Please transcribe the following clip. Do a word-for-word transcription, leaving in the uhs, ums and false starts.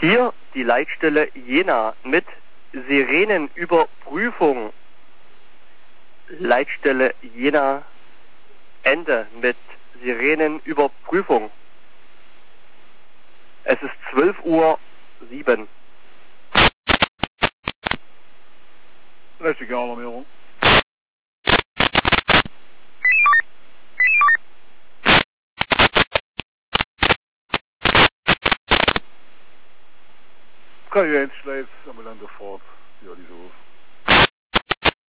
Hier die Leitstelle Jena mit Sirenenüberprüfung. Leitstelle Jena, Ende mit Sirenenüberprüfung. Es ist zwölf Uhr sieben. Leipzig Alarmierung. K eins schläft, ambulante Fahrt, ja, diese Ruf.